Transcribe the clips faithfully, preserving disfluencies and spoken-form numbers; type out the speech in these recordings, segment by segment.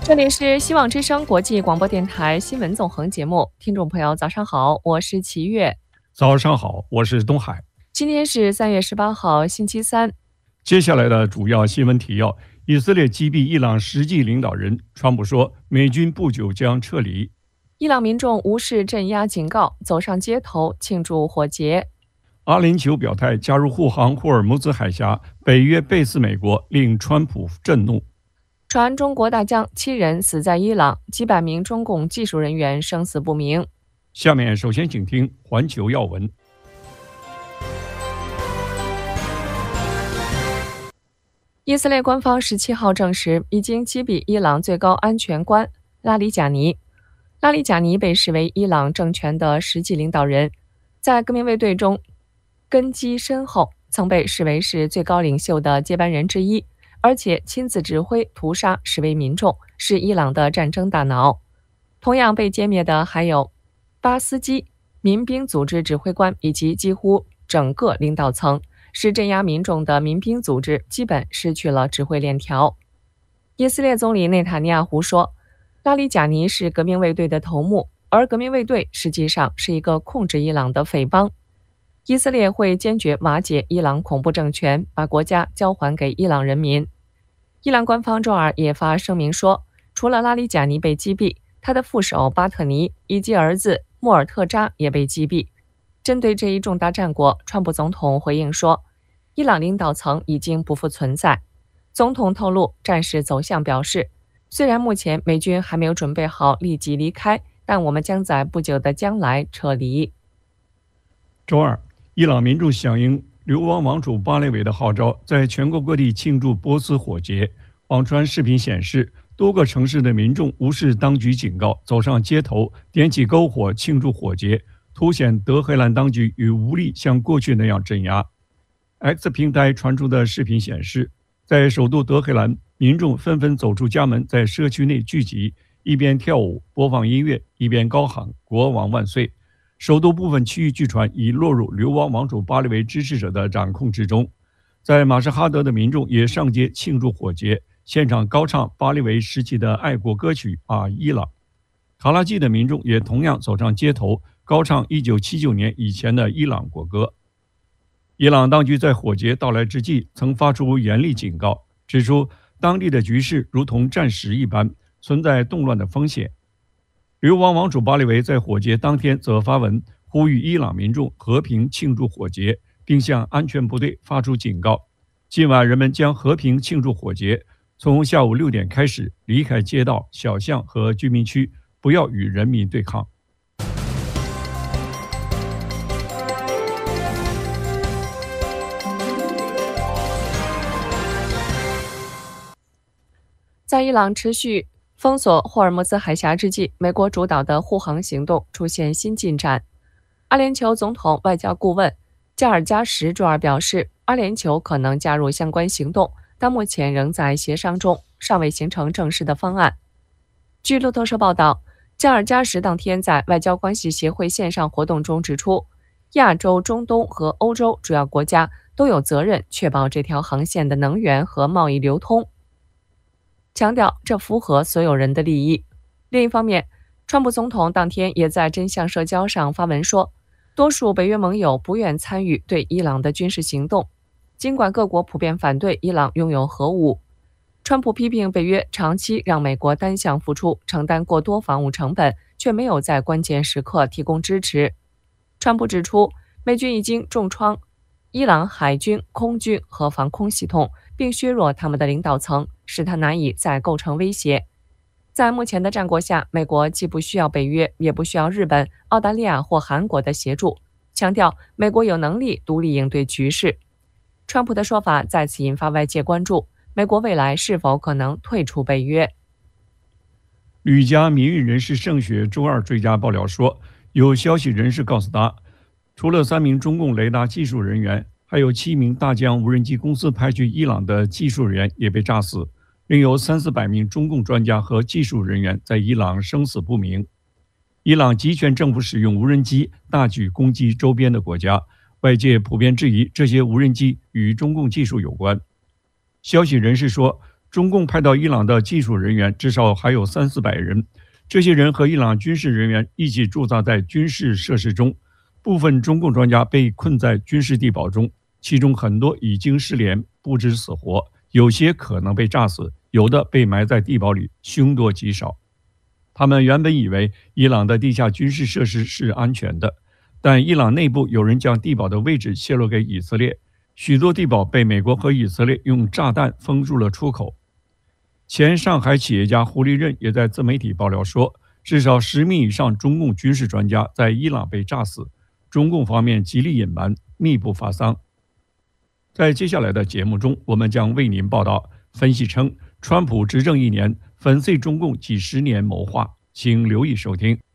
这里是希望之声国际广播电台新闻纵横节目，听众朋友早上好，我是齐月。 早上好，我是东海。 今天是三月十八号，星期三。 接下来的主要新闻提要：以色列击毙伊朗实际领导人，川普说美军不久将撤离。 伊朗民众无视镇压警告，走上街头庆祝火节。 阿联酋表态加入护航霍尔木兹海峡，北约背刺美国，令川普震怒。 传中国大疆七人死在伊朗，几百名中共技术人员生死不明。 下面首先请听环球要闻。 以色列官方十七号证实，已经击毙伊朗最高安全官拉里贾尼。拉里贾尼被视为伊朗政权的实际领导人，在革命卫队中根基深厚，曾被视为是最高领袖的接班人之一，而且亲自指挥屠杀示威民众，是伊朗的战争大脑。同样被歼灭的还有巴斯基民兵组织指挥官以及几乎整个领导层，使镇压民众的民兵组织基本失去了指挥链条。以色列总理内塔尼亚胡说，拉里贾尼是革命卫队的头目，而革命卫队实际上是一个控制伊朗的匪帮。以色列会坚决瓦解伊朗恐怖政权，把国家交还给伊朗人民。伊朗官方周二也发声明说，除了拉里贾尼被击毙，他的副手巴特尼以及儿子穆尔特扎也被击毙。针对这一重大战果，川普总统回应说，伊朗领导层已经不复存在。总统透露战事走向，表示，虽然目前美军还没有准备好立即离开，但我们将在不久的将来撤离。 周二，伊朗民众响应流亡王储巴列维的号召，在全国各地庆祝波斯火节。网传视频显示，多个城市的民众无视当局警告，走上街头，点起篝火庆祝火节，凸显德黑兰当局与无力像过去那样镇压。X 平台传出的视频显示，在首都德黑兰，民众纷纷走出家门，在社区内聚集，一边跳舞播放音乐，一边高喊国王万岁。首都部分区域据传已落入流亡王储巴列维支持者的掌控之中。在马什哈德的民众也上街庆祝火节，现场高唱巴列维时期的爱国歌曲《啊伊朗》。卡拉季的民众也同样走上街头，高唱一九七九年以前的伊朗国歌。伊朗当局在火节到来之际曾发出严厉警告，指出当地的局势如同战时一般，存在动乱的风险。流亡王储巴列维在火节当天则发文呼吁伊朗民众和平庆祝火节，并向安全部队发出警告，今晚人们将和平庆祝火节，从下午六点开始离开街道、小巷和居民区，不要与人民对抗。 在伊朗持续封锁霍尔木兹海峡之际，美国主导的护航行动出现新进展。阿联酋总统外交顾问加尔加什周二表示，阿联酋可能加入相关行动，但目前仍在协商中，尚未形成正式的方案。据路透社报道，加尔加什当天在外交关系协会线上活动中指出，亚洲、中东和欧洲主要国家都有责任确保这条航线的能源和贸易流通，强调这符合所有人的利益。另一方面，川普总统当天也在真相社交上发文说，多数北约盟友不愿参与对伊朗的军事行动，尽管各国普遍反对伊朗拥有核武。川普批评北约长期让美国单向付出，承担过多防务成本，却没有在关键时刻提供支持。川普指出，美军已经重创伊朗海军、空军和防空系统，并削弱他们的领导层，使他难以再构成威胁。在目前的战果下，美国既不需要北约，也不需要日本、澳大利亚或韩国的协助，强调美国有能力独立应对局势。川普的说法再次引发外界关注，美国未来是否可能退出北约？ 吕家民运人士盛雪周二追加爆料说，有消息人士告诉他，除了三名中共雷达技术人员，还有七名大疆无人机公司派去伊朗的技术人员也被炸死，另有三四百名中共专家和技术人员在伊朗生死不明。伊朗集权政府使用无人机大举攻击周边的国家，外界普遍质疑这些无人机与中共技术有关。消息人士说， 中共派到伊朗的技术人员至少还有三四百人，这些人和伊朗军事人员一起驻扎在军事设施中，部分中共专家被困在军事地堡中，其中很多已经失联，不知死活，有些可能被炸死，有的被埋在地堡里，凶多吉少。他们原本以为伊朗的地下军事设施是安全的，但伊朗内部有人将地堡的位置泄露给以色列，许多地堡被美国和以色列用炸弹封住了出口。前上海企业家胡立任也在自媒体爆料说，至少十名以上中共军事专家在伊朗被炸死，中共方面极力隐瞒，密不发丧。在接下来的节目中，我们将为您报道，分析称川普执政一年，粉碎中共几十年谋划，请留意收听。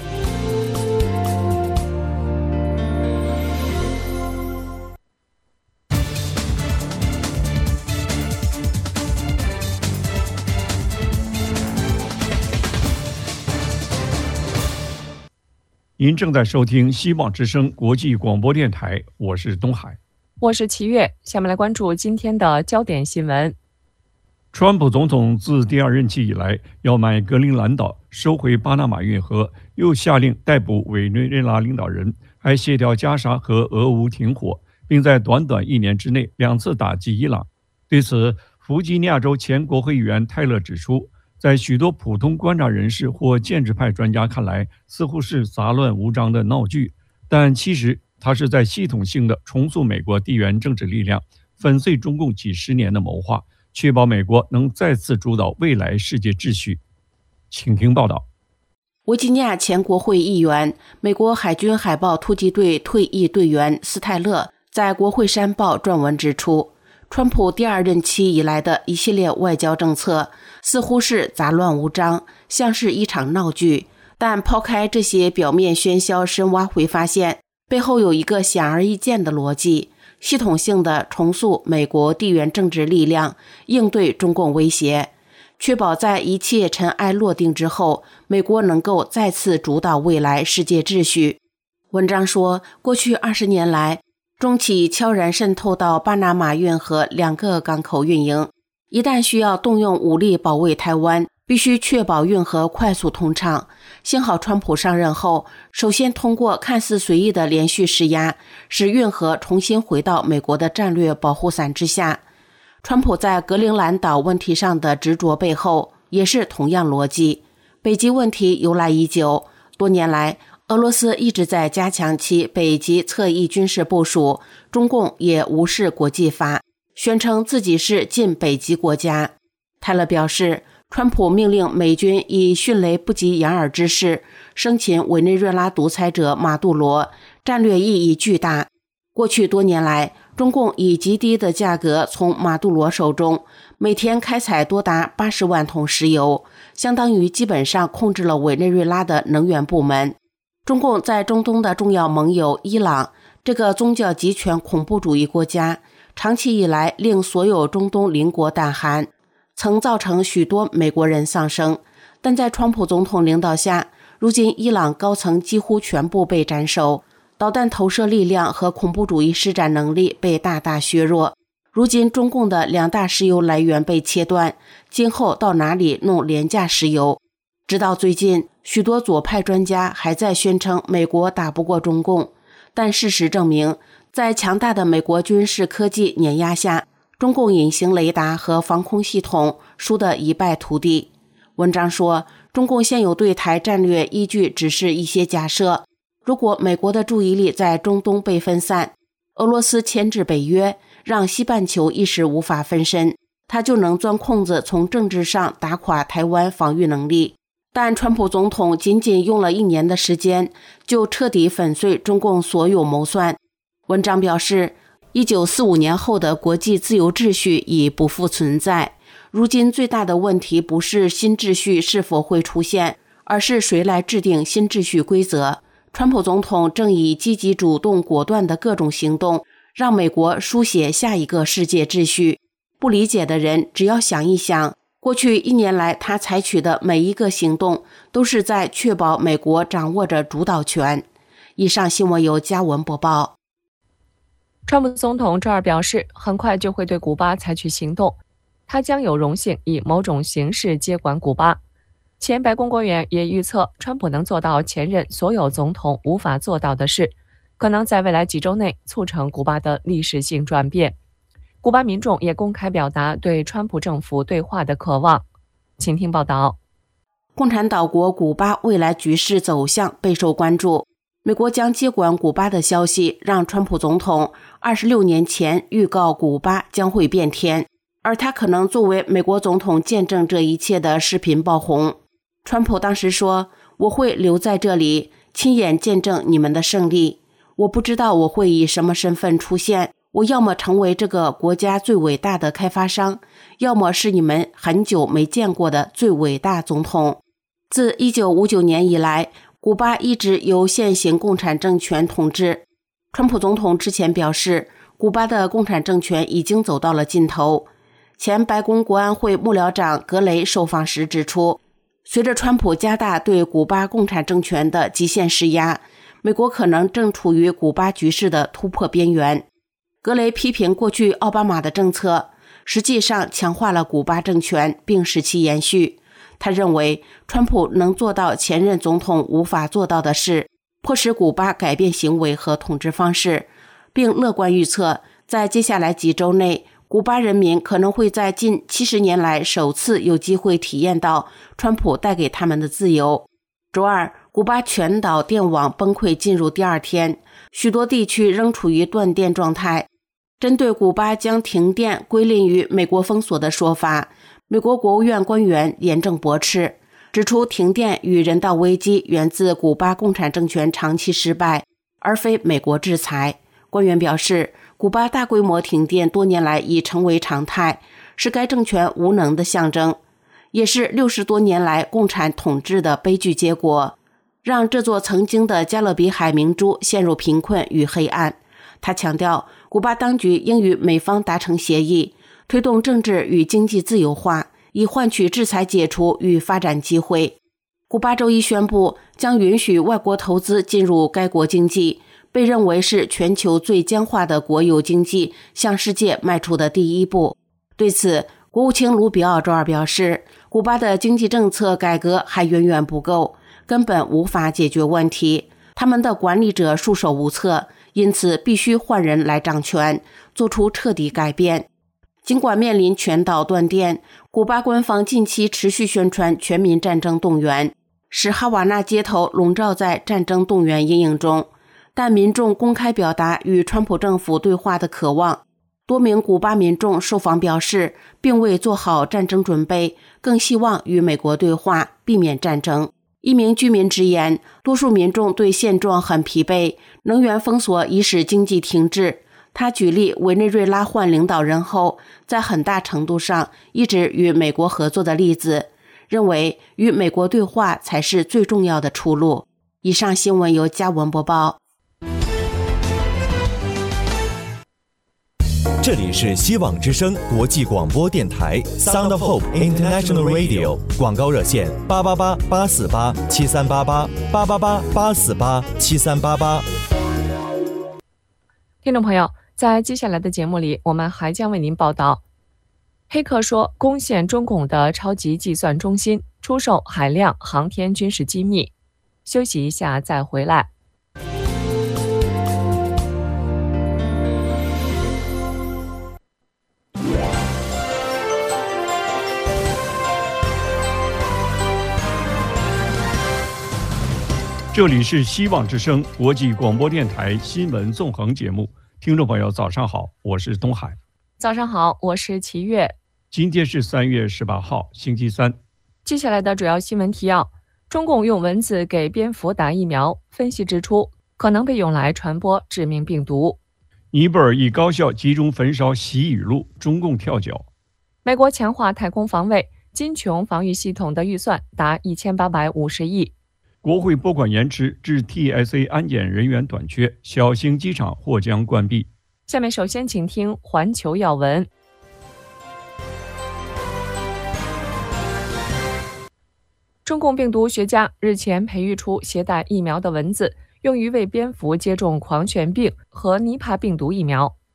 您正在收听希望之声国际广播电台，我是东海， 我是齐月。下面来关注今天的焦点新闻。 川普总统自第二任期以来，要买格陵兰岛，收回巴拿马运河，又下令逮捕委内瑞拉领导人，还协调加沙和俄乌停火，并在短短一年之内两次打击伊朗。对此，弗吉尼亚州前国会议员泰勒指出，在许多普通观察人士或建制派专家看来，似乎是杂乱无章的闹剧，但其实他是在系统性的重塑美国地缘政治力量，粉碎中共几十年的谋划，确保美国能再次主导未来世界秩序。请听报道。 维吉尼亚前国会议员、美国海军海豹突击队退役队员斯泰勒在国会山报撰文指出，川普第二任期以来的一系列外交政策似乎是杂乱无章，像是一场闹剧，但抛开这些表面喧嚣，深挖会发现背后有一个显而易见的逻辑，系统性的重塑美国地缘政治力量，应对中共威胁，确保在一切尘埃落定之后，美国能够再次主导未来世界秩序。文章说，过去二十年来，中企悄然渗透到巴拿马运河两个港口运营，一旦需要动用武力保卫台湾，必须确保运河快速通畅。幸好川普上任后，首先通过看似随意的连续施压，使运河重新回到美国的战略保护伞之下。川普在格陵兰岛问题上的执着背后，也是同样逻辑。北极问题由来已久，多年来，俄罗斯一直在加强其北极侧翼军事部署，中共也无视国际法，宣称自己是近北极国家。泰勒表示，川普命令美军以迅雷不及掩耳之势生擒委内瑞拉独裁者马杜罗，战略意义巨大。过去多年来，中共以极低的价格从马杜罗手中每天开采多达八十万桶石油，相当于基本上控制了委内瑞拉的能源部门。中共在中东的重要盟友伊朗，这个宗教极权恐怖主义国家，长期以来令所有中东邻国胆寒，曾造成许多美国人丧生。但在川普总统领导下，如今伊朗高层几乎全部被斩首，导弹投射力量和恐怖主义施展能力被大大削弱。如今中共的两大石油来源被切断，今后到哪里弄廉价石油？直到最近，许多左派专家还在宣称美国打不过中共，但事实证明，在强大的美国军事科技碾压下，中共隐形雷达和防空系统输得一败涂地。文章说，中共现有对台战略依据只是一些假设，如果美国的注意力在中东被分散，俄罗斯牵制北约，让西半球一时无法分身，他就能钻空子从政治上打垮台湾防御能力。但川普总统仅仅用了一年的时间，就彻底粉碎中共所有谋算。文章表示，一九四五年后的国际自由秩序已不复存在。如今最大的问题不是新秩序是否会出现，而是谁来制定新秩序规则。川普总统正以积极主动果断的各种行动，让美国书写下一个世界秩序。不理解的人只要想一想，过去一年来他采取的每一个行动都是在确保美国掌握着主导权。以上新闻由嘉文播报。 川普总统周二表示，很快就会对古巴采取行动。 他将有荣幸以某种形式接管古巴。前白宫官员也预测，川普能做到前任所有总统无法做到的事，可能在未来几周内促成古巴的历史性转变。古巴民众也公开表达对川普政府对话的渴望。请听报道。 共产岛国古巴未来局势走向备受关注。美国将接管古巴的消息让川普总统二十六年前预告古巴将会变天，而他可能作为美国总统见证这一切的视频爆红。川普当时说，我会留在这里亲眼见证你们的胜利，我不知道我会以什么身份出现，我要么成为这个国家最伟大的开发商，要么是你们很久没见过的最伟大总统。自一九五九年以来，古巴一直由现行共产政权统治。川普总统之前表示，古巴的共产政权已经走到了尽头。前白宫国安会幕僚长格雷受访时指出，随着川普加大对古巴共产政权的极限施压，美国可能正处于古巴局势的突破边缘。格雷批评过去奥巴马的政策实际上强化了古巴政权，并使其延续。他认为川普能做到前任总统无法做到的事，迫使古巴改变行为和统治方式，并乐观预测在接下来几周内，古巴人民可能会在近七十年来首次有机会体验到川普带给他们的自由。周二，古巴全岛电网崩溃进入第二天，许多地区仍处于断电状态。针对古巴将停电归类于美国封锁的说法，美国国务院官员严正驳斥，指出停电与人道危机源自古巴共产政权长期失败，而非美国制裁。官员表示，古巴大规模停电多年来已成为常态，是该政权无能的象征，也是六十多年来共产统治的悲剧结果，让这座曾经的加勒比海明珠陷入贫困与黑暗。他强调，古巴当局应与美方达成协议，推动政治与经济自由化，以换取制裁解除与发展机会。古巴周一宣布将允许外国投资进入该国经济，被认为是全球最僵化的国有经济向世界迈出的第一步。对此，国务卿卢比奥周二表示，古巴的经济政策改革还远远不够，根本无法解决问题，他们的管理者束手无策，因此必须换人来掌权，做出彻底改变。尽管面临全岛断电，古巴官方近期持续宣传全民战争动员，使哈瓦那街头笼罩在战争动员阴影中，但民众公开表达与川普政府对话的渴望。多名古巴民众受访表示，并未做好战争准备，更希望与美国对话，避免战争。一名居民直言，多数民众对现状很疲惫，能源封锁已使经济停滞。他举例委内瑞拉换领导人后，在很大程度上一直与美国合作的例子，认为与美国对话才是最重要的出路。以上新闻由嘉文播报。 这里是希望之声国际广播电台 Sound of Hope International Radio， 广告热线八八八八四八七三八八八八八八四八七三八八。 听众朋友，在接下来的节目里，我们还将为您报道：黑客说攻陷中共的超级计算中心，出售海量航天军事机密。休息一下再回来。 这里是希望之声国际广播电台新闻纵横节目，听众朋友早上好，我是东海。 早上好，我是齐月。 今天是三月十八号，星期三。 接下来的主要新闻提要：中共用蚊子给蝙蝠打疫苗，分析指出可能被用来传播致命病毒。 尼泊尔一高校集中焚烧习语录，中共跳脚。 美国强化太空防卫，金琼防御系统的预算达一千八百五十亿。 国会拨款延迟致 T S A 安检人员短缺，小型机场或将关闭。 下面首先请听环球要闻。中共病毒学家日前培育出携带疫苗的蚊子，用于为蝙蝠接种狂犬病和尼帕病毒疫苗。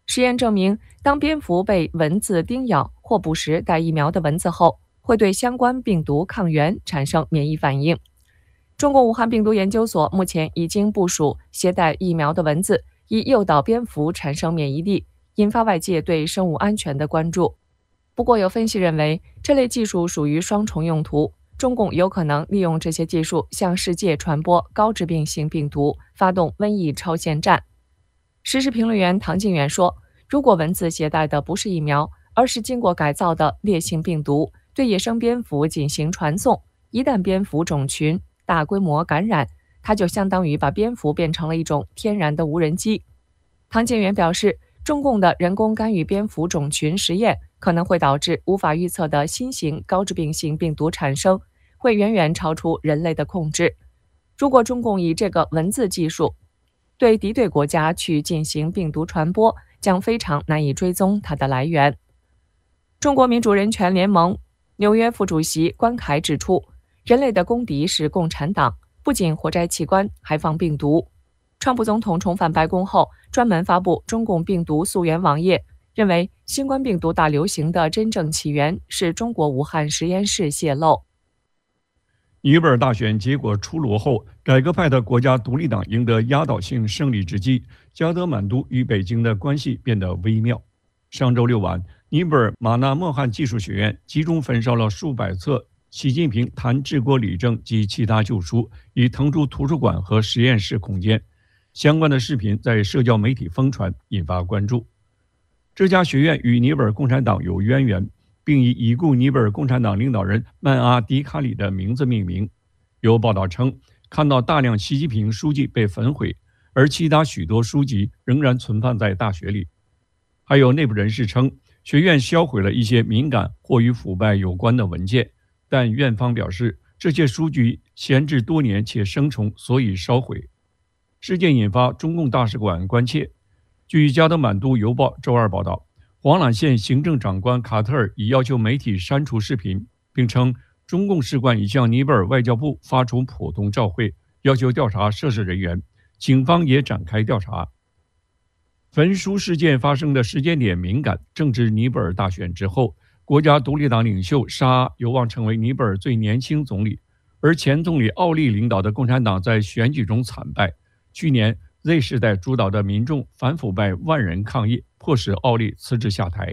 实验证明，当蝙蝠被蚊子叮咬或捕食带疫苗的蚊子后，会对相关病毒抗原产生免疫反应。中国武汉病毒研究所目前已经部署携带疫苗的蚊子，以诱导蝙蝠产生免疫力，引发外界对生物安全的关注。不过，有分析认为，这类技术属于双重用途，中共有可能利用这些技术向世界传播高致病性病毒，发动瘟疫超限战。时事评论员唐靖远说，如果蚊子携带的不是疫苗，而是经过改造的烈性病毒，对野生蝙蝠进行传送，一旦蝙蝠种群大规模感染，它就相当于把蝙蝠变成了一种天然的无人机。唐靖远表示，中共的人工干预蝙蝠种群实验可能会导致无法预测的新型高致病性病毒产生，会远远超出人类的控制。如果中共以这个蚊子技术对敌对国家去进行病毒传播，将非常难以追踪它的来源。中国民主人权联盟纽约副主席关凯指出，人类的公敌是共产党，不仅活摘器官，还放病毒。川普总统重返白宫后，专门发布中共病毒溯源网页，认为新冠病毒大流行的真正起源是中国武汉实验室泄露。 尼泊尔大选结果出炉后，改革派的国家独立党赢得压倒性胜利之际，加德满都与北京的关系变得微妙。上周六晚，尼泊尔马纳莫汗技术学院集中焚烧了数百册习近平谈治国理政及其他旧书，以腾出图书馆和实验室空间。相关的视频在社交媒体疯传，引发关注。这家学院与尼泊尔共产党有渊源，并以已故尼泊尔共产党领导人曼阿迪卡里的名字命名。有报道称，看到大量习近平书籍被焚毁，而其他许多书籍仍然存放在大学里。还有内部人士称，学院销毁了一些敏感或与腐败有关的文件，但院方表示，这些书籍闲置多年且生虫，所以烧毁。事件引发中共大使馆关切。据加德满都邮报周二报道，黄榄县行政长官卡特尔已要求媒体删除视频，并称中共使馆已向尼泊尔外交部发出普通照会，要求调查涉事人员，警方也展开调查。焚书事件发生的时间点敏感，正值尼泊尔大选之后，国家独立党领袖沙阿有望成为尼泊尔最年轻总理，而前总理奥利领导的共产党在选举中惨败。去年 Z 世代主导的民众反腐败万人抗议，迫使奥利辞职下台。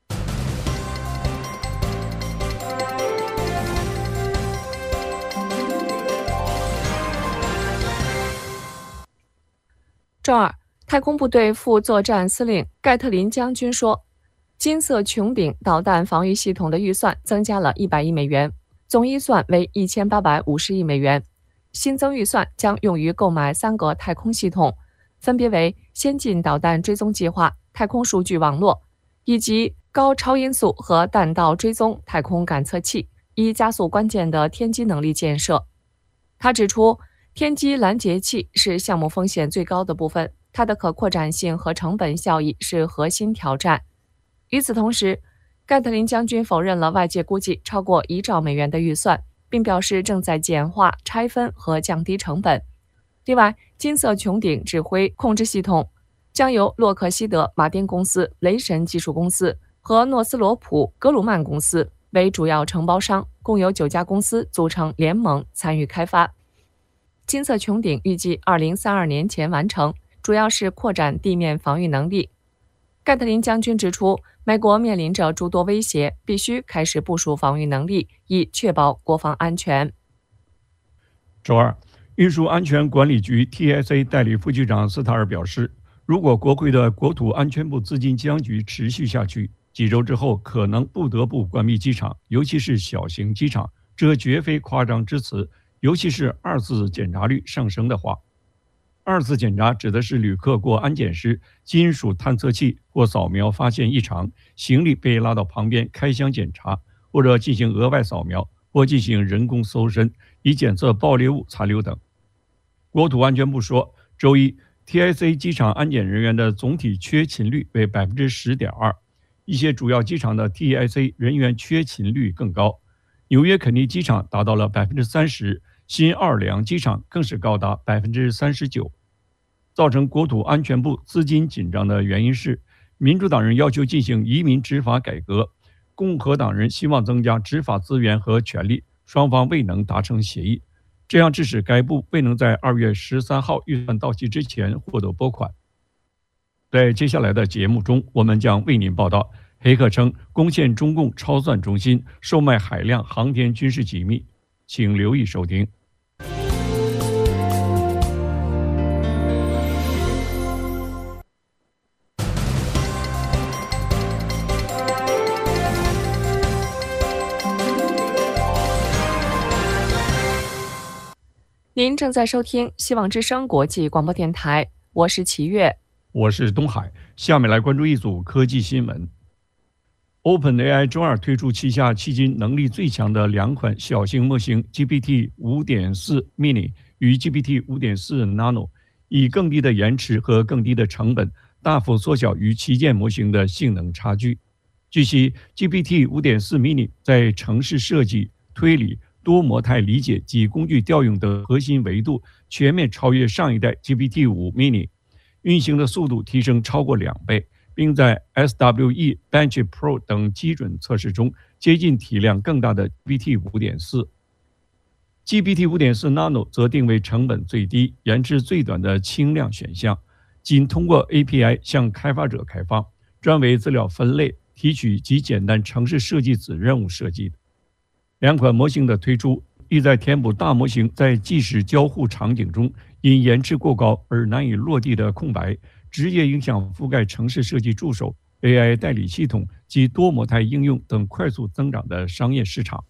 周二，太空部队副作战司令盖特林将军说，金色穹顶导弹防御系统的预算增加了一百亿美元，总预算为一千八百五十亿美元。新增预算将用于购买三个太空系统，分别为先进导弹追踪计划、太空数据网络以及高超音速和弹道追踪太空感测器，以加速关键的天基能力建设。他指出，天基拦截器是项目风险最高的部分，它的可扩展性和成本效益是核心挑战。与此同时，盖特林将军否认了外界估计超过一兆美元的预算，并表示正在简化、拆分和降低成本。另外，金色穹顶指挥控制系统将由洛克希德马丁公司、雷神技术公司和诺斯罗普格鲁曼公司为主要承包商，共有九家公司组成联盟参与开发。金色穹顶预计二零三二年前完成，主要是扩展地面防御能力。盖特林将军指出，美国面临着诸多威胁，必须开始部署防御能力，以确保国防安全。 周二，运输安全管理局 T S A 代理副局长斯塔尔表示，如果国会的国土安全部资金僵局持续下去，几周之后可能不得不关闭机场，尤其是小型机场，这绝非夸张之词，尤其是二次检查率上升的话。二次检查指的是旅客过安检时，金属探测器或扫描发现异常，行李被拉到旁边开箱检查，或者进行额外扫描，或进行人工搜身，以检测爆裂物残留等。国土安全部说，周一 T S A 机场安检人员的总体缺勤率为 百分之十点二， 一些主要机场的 T S A 人员缺勤率更高，纽约肯尼机场达到了 百分之三十， 新奥尔良机场更是高达 百分之三十九。造成国土安全部资金紧张的原因是， 民主党人要求进行移民执法改革，共和党人希望增加执法资源和权力，双方未能达成协议，这样致使该部未能在二月十三号预算到期之前获得拨款。在接下来的节目中，我们将为您报道黑客称攻陷中共超算中心，售卖海量航天军事机密，请留意收听。 您正在收听希望之声国际广播电台，我是齐越， 我是东海。下面来关注一组科技新闻。OpenAI 周二推出旗下迄今能力最强的两款小型模型 G P T 五点四 Mini 与 G P T 五点四 Nano， 以更低的延迟和更低的成本，大幅缩小与旗舰模型的性能差距。据悉 ，G P T 五点四 Mini 在程式设计、推理、多模态理解及工具调用的核心维度全面超越上一代 G P T 五 Mini， 运行的速度提升超过两倍，并在 S W E Bench Pro 等基准测试中接近体量更大的 G P T 五点四。G P T 五点四 Nano 则定位成本最低、延迟最短的轻量选项，仅通过 A P I 向开发者开放，专为资料分类、提取及简单程式设计子任务设计的。两款模型的推出意在填补大模型在即时交互场景中因延迟过高而难以落地的空白，直接影响覆盖程式设计助手、A I 代理系统及多模态应用等快速增长的商业市场。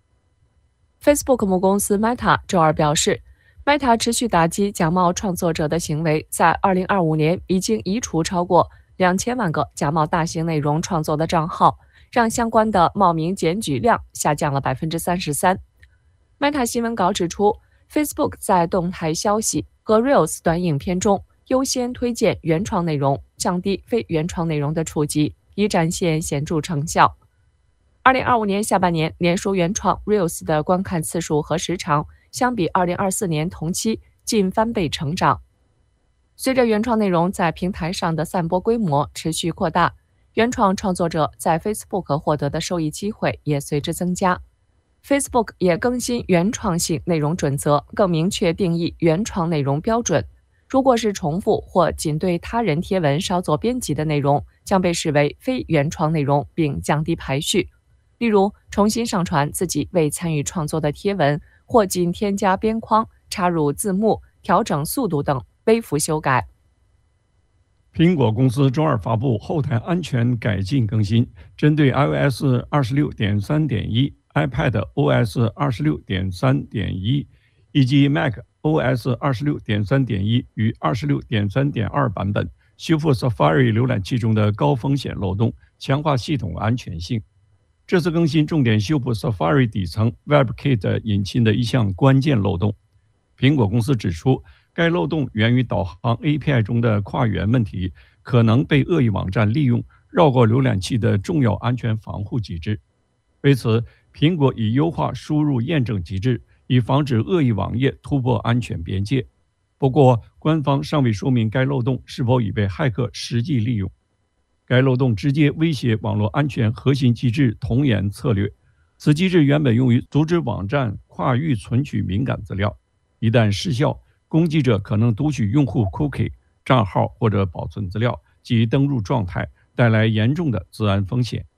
Facebook 母公司 Meta 周二表示 ，Meta 持续打击假冒创作者的行为，在二零二五年已经移除超过两千万个假冒大型内容创作的账号，让相关的冒名检举量下降了 百分之三十三。Meta 新闻稿指出 ，Facebook 在动态消息和 Reels 短影片中优先推荐原创内容，降低非原创内容的触及，以展现显著成效。二零二五年下半年，脸书原创 Reels 的观看次数和时长相比二零二四年同期近翻倍成长。随着原创内容在平台上的散播规模持续扩大，原创创作者在 Facebook 获得的收益机会也随之增加。Facebook 也更新原创性内容准则，更明确定义原创内容标准。如果是重复或仅对他人贴文稍作编辑的内容，将被视为非原创内容，并降低排序。例如，重新上传自己未参与创作的贴文，或仅添加边框、插入字幕、调整速度等微幅修改。 苹果公司周二发布后台安全改进更新，针对 iOS 二十六点三点一、iPad O S 二十六点三点一 以及 Mac O S 二十六点三点一 与 二十六点三点二 版本，修复 Safari 浏览器中的高风险漏洞，强化系统安全性。这次更新重点修补 Safari 底层 WebKit 引擎的一项关键漏洞。苹果公司指出，该漏洞源于导航 A P I 中的跨源问题，可能被恶意网站利用，绕过浏览器的重要安全防护机制。为此，苹果已优化输入验证机制，以防止恶意网页突破安全边界。不过，官方尚未说明该漏洞是否已被骇客实际利用。该漏洞直接威胁网络安全核心机制童颜策略。此机制原本用于阻止网站跨域存取敏感资料，一旦失效，攻击者可能读取用户 cookie、账号或者保存资料及登入状态，带来严重的资安风险。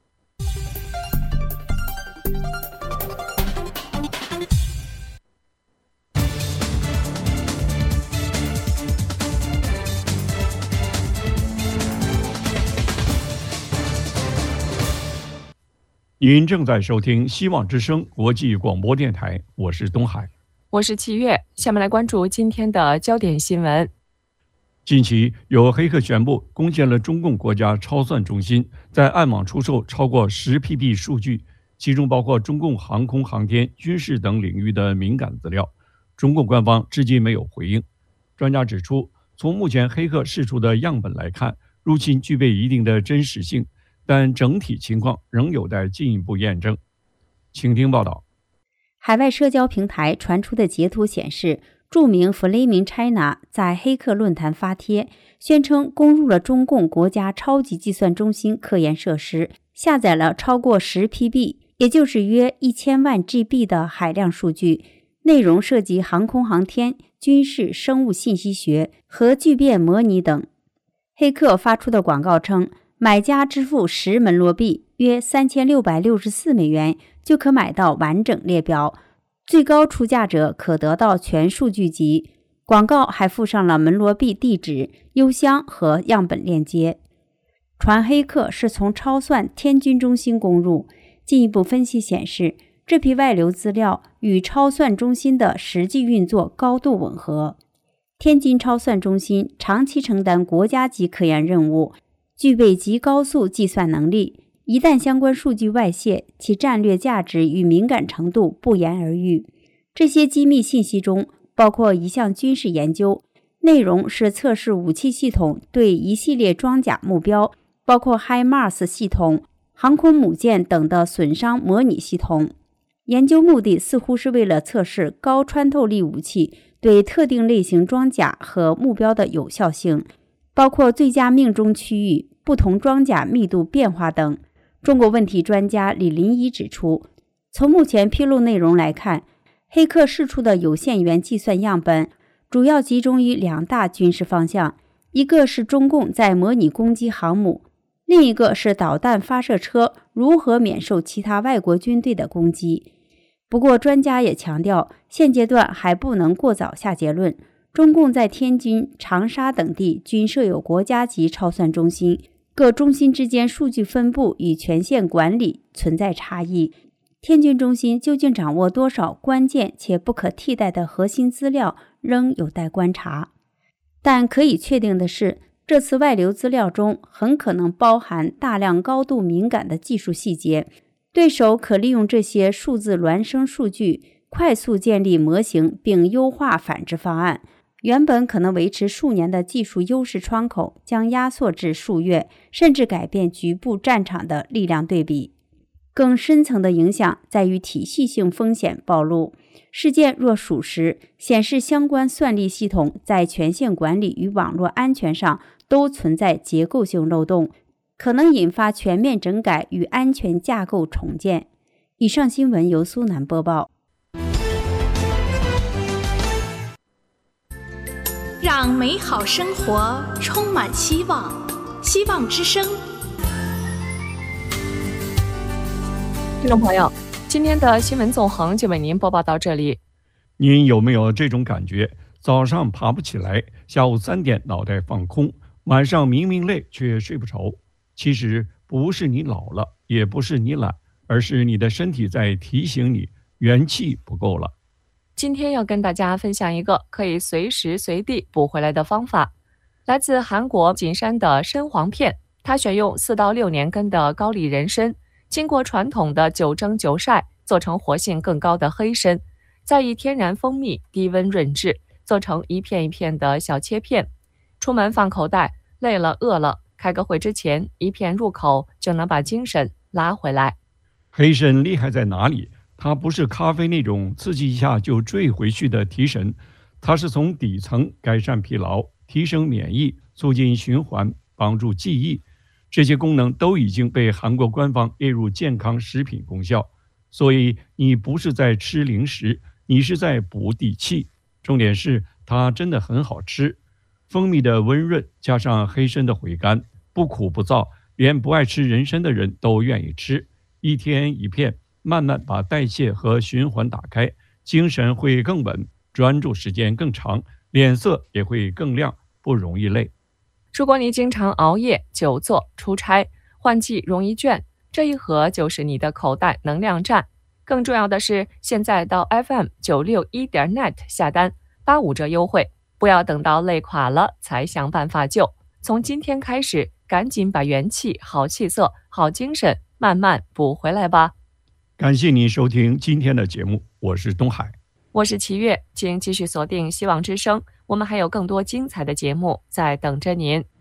您正在收听希望之声国际广播电台，我是东海， 我是七月。下面来关注今天的焦点新闻。 近期有黑客宣布攻陷了中共国家超算中心，在暗网出售超过十 P B 数据，其中包括中共航空航天、军事等领域的敏感资料。中共官方至今没有回应。专家指出，从目前黑客释出的样本来看，入侵具备一定的真实性，但整体情况仍有待进一步验证。请听报道。 海外社交平台传出的截图显示， 著名 Flaming China 在黑客论坛发帖，宣称攻入了中共国家超级计算中心科研设施，下载了超过十 P B， 也就是约一千万 G B 的海量数据，内容涉及航空航天、军事、生物信息学和聚变模拟等。黑客发出的广告称，买家支付十门罗币约三千六百六十四美元就可买到完整列表，最高出价者可得到全数据集。广告还附上了门罗币地址、邮箱和样本链接。传黑客是从超算天津中心攻入，进一步分析显示，这批外流资料与超算中心的实际运作高度吻合。天津超算中心长期承担国家级科研任务，具备极高速计算能力，一旦相关数据外泄，其战略价值与敏感程度不言而喻。这些机密信息中包括一项军事研究，内容是测试武器系统对一系列装甲目标，包括 HIMARS 系统、航空母舰等的损伤模拟系统。研究目的似乎是为了测试高穿透力武器对特定类型装甲和目标的有效性，包括最佳命中区域、不同装甲密度变化等。中国问题专家李林一指出，从目前披露内容来看，黑客释出的有限元计算样本主要集中于两大军事方向，一个是中共在模拟攻击航母，另一个是导弹发射车如何免受其他外国军队的攻击。不过专家也强调，现阶段还不能过早下结论。中共在天津、长沙等地均设有国家级超算中心，各中心之间数据分布与权限管理存在差异。天津中心究竟掌握多少关键且不可替代的核心资料，仍有待观察。但可以确定的是，这次外流资料中很可能包含大量高度敏感的技术细节，对手可利用这些数字孪生数据快速建立模型并优化反制方案。原本可能维持数年的技术优势窗口将压缩至数月，甚至改变局部战场的力量对比。更深层的影响在于体系性风险暴露。事件若属实，显示相关算力系统在权限管理与网络安全上都存在结构性漏洞，可能引发全面整改与安全架构重建。以上新闻由苏南播报。 让美好生活充满希望，希望之声。 听众朋友，今天的新闻纵横就为您播报到这里。 您有没有这种感觉？早上爬不起来，下午三点脑袋放空，晚上明明累却睡不着。其实不是你老了，也不是你懒，而是你的身体在提醒你元气不够了。 今天要跟大家分享一个可以随时随地补回来的方法。来自韩国锦山的参黄片，它选用四到六年根的高丽人参，经过传统的九蒸九晒，做成活性更高的黑参，再以天然蜂蜜低温润制，做成一片一片的小切片。出门放口袋，累了饿了，开个会之前一片入口就能把精神拉回来。 黑参厉害在哪里？它不是咖啡那种刺激一下就坠回去的提神，它是从底层改善疲劳、提升免疫、促进循环、帮助记忆，这些功能都已经被韩国官方列入健康食品功效。所以你不是在吃零食，你是在补底气。重点是它真的很好吃，蜂蜜的温润加上黑参的回甘，不苦不燥，连不爱吃人参的人都愿意吃。一天一片，慢慢把代谢和循环打开，精神会更稳，专注时间更长，脸色也会更亮，不容易累。 如果你经常熬夜、久坐、出差，换季容易倦，这一盒就是你的口袋能量站。更重要的是，现在到 F M 九六一点 net 下单，八五折优惠，不要等到累垮了才想办法救。从今天开始，赶紧把元气、好气色、好精神慢慢补回来吧。 感谢您收听今天的节目，我是东海， 我是齐月，请继续锁定希望之声，我们还有更多精彩的节目在等着您。